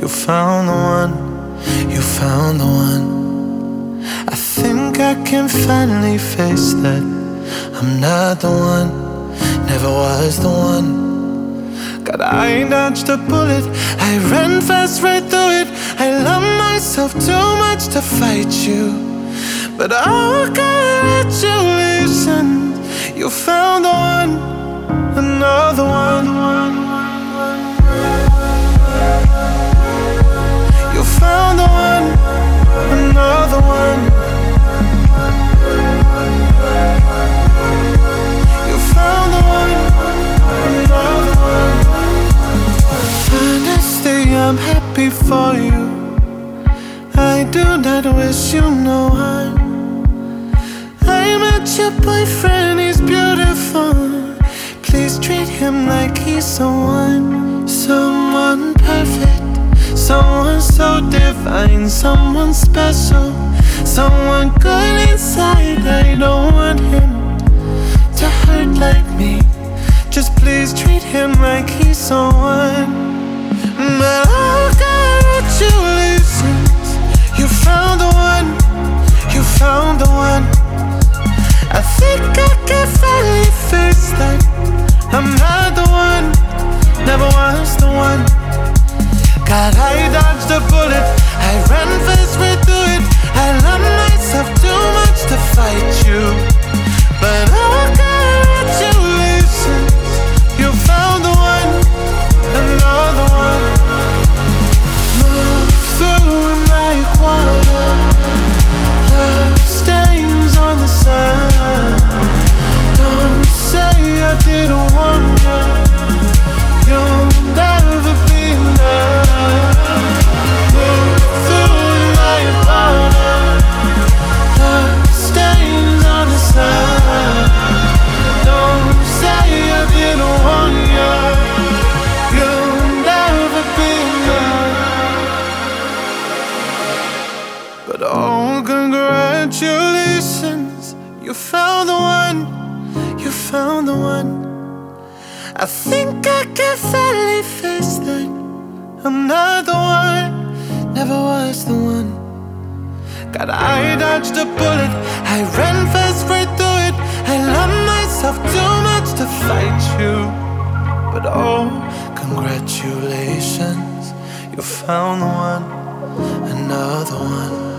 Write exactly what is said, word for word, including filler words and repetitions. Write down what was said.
You found the one, you found the one. I think I can finally face that I'm not the one, never was the one. God, I dodged a bullet, I ran fast right through it. I love myself too much to fight you, but oh, congratulations, you found the one, another one. You found the one, another one. You found the one, another one. Honestly, I'm happy for you. I do not wish you no harm. I met your boyfriend, he's beautiful. Please treat him like he's someone, someone perfect, someone so divine, someone special, someone good inside. I don't want him to hurt like me. Just please treat him like he's someone. But oh, congratulations, you found the one, you found the one. I think I can finally face that I'm not the one, never was the one. God, I dodged a bullet, I ran fast right through it. I love myself too much to fight you, but oh, congratulations, you found the one, another one. Move through like water, love stains on the sun. Don't say I didn't want you, you'll never be enough. Move through like water, love stains on the sun. Don't say I didn't want you, you'll never be enough. But oh, congratulations, you found the one, you found the one. I think I can finally face that I'm not the one, never was the one. God, I dodged a bullet, I ran fast right through it. I love myself too much to fight you, but oh, congratulations, you found the one, another one.